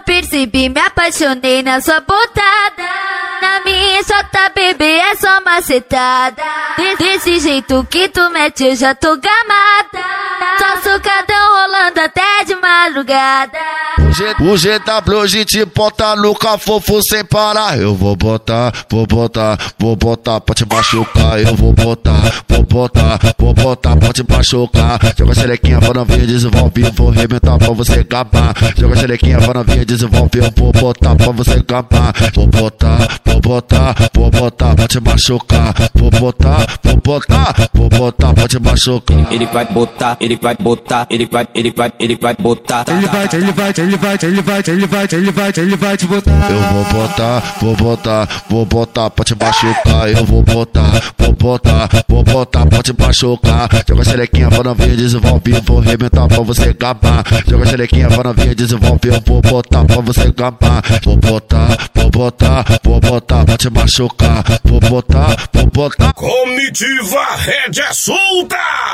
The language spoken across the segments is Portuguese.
percebi, me apaixonei na sua botada. Na minha sota, bebê, é só macetada. Desse jeito que tu mete, eu já tô gamada. Só socadão rolando até de madrugada. O GW a gente bota no cafofo sem parar. Eu vou botar pra te machucar. Eu vou botar pra te machucar. Joga a xerequinha pra novinha, desenvolve. Vou arrebentar pra você capar. Joga a xerequinha pra novinha, desenvolve. Eu vou botar pra você capar. Vou botar pra te machucar. Vou botar pra te machucar. Ele vai botar, ele vai botar, ele vai botar. Ele vai te botar. Eu vou botar pra te machucar. Eu vou botar pra te machucar. Joga a xerequinha pra novinha, desenvolve. Vou arrebentar pra você capar. Joga a xerequinha pra novinha, desenvolve. Eu vou botar pra você capar. Vou botar pra te machucar. Vou botar. Comitiva rédea solta!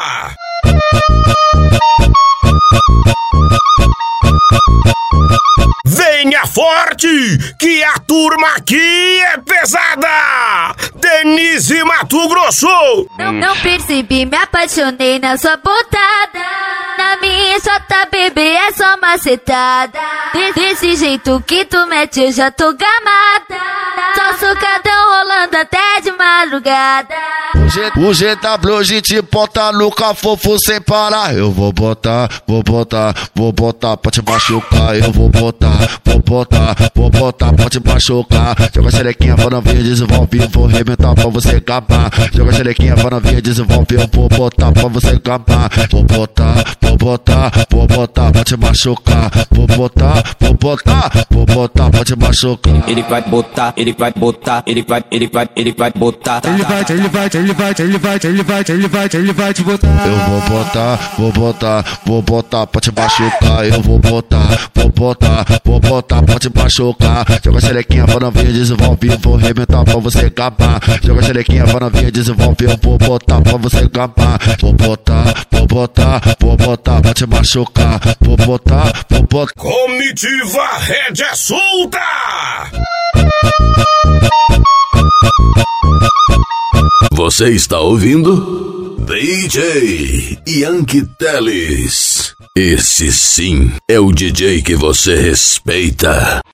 Venha forte, que a turma aqui é pesada! Denise Mato Grosso! Não percebi, me apaixonei na sua botada. Na minha sota, bebê, é só macetada. Desse jeito que tu mete, eu já tô gamada. Só socadão rolando até de madrugada. O GW a gente bota no cafofo sem parar. Eu vou botar pra te machucar. Eu vou botar pra te machucar. Joga a xerequinha pra novinha, desenvolve. Vou arrebentar pra você capar. Joga a xerequinha pra novinha, desenvolve. Eu vou botar pra você capar. Vou botar pra te machucar. Vou botar pra te machucar. Ele vai botar, ele vai botar, ele vai botar. Ele vai te botar. Eu vou botar pra te machucar. Eu vou botar pra te machucar. Joga a xerequinha pra novinha, desenvolve. Vou arrebentar pra você capar. Joga a xerequinha pra novinha, desenvolve. Eu vou botar pra você capar. Vou botar pra te machucar. Vou botar. Comitiva rédea solta! Você está ouvindo? DJ Yankee Teles. Esse sim é o DJ que você respeita.